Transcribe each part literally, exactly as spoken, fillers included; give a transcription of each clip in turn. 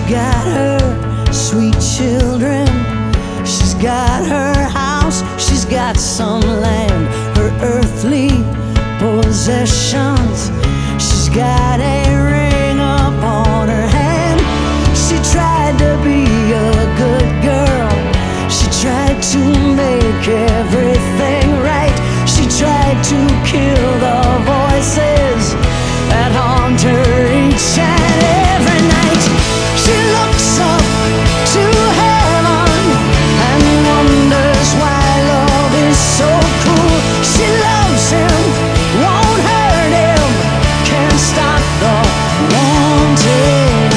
got her sweet children, she's got her house, she's got some land, her earthly possessions, she's got a ring upon her hand. She tried to be a good girl, she tried to make everything right, she tried to kill the voices that haunt her each and every night. She looks up to heaven and wonders why love is so cruel. She loves him, won't hurt him, can't stop the wanting.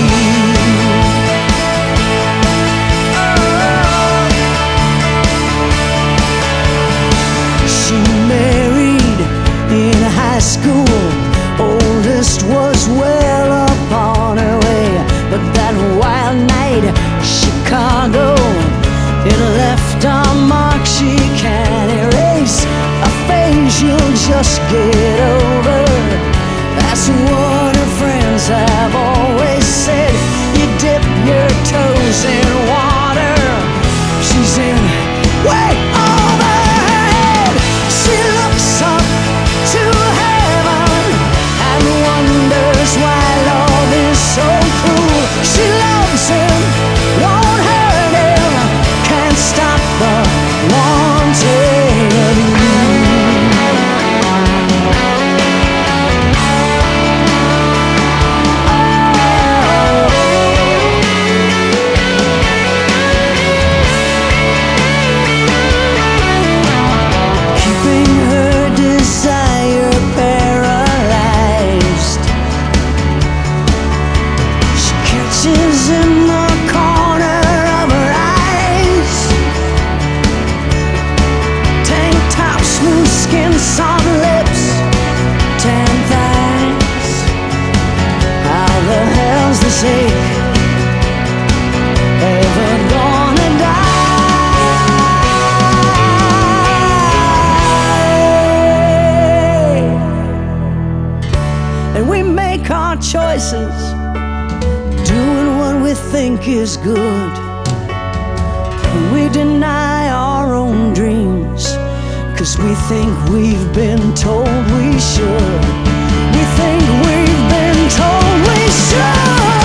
She married in high school, oldest was well upon her way, but that wild night, Chicago, it left a mark she can't erase, a phase you'll just get over. That's what her friends have always said. You dip your toes in water, she's in way over her head. She looks up to heaven and wonders why love is so cruel. She loves him, won't hurt him, can't stop the wanting. Keeping her desire paralyzed, she catches in the corner of her eyes. Tank top, smooth skin, soft lips, tan thighs. How the hell's this ache ever gonna die? And we make our choices, doing what we think is good. We deny our own dreams, 'cause we think we've been told we should. We think we've been told we should.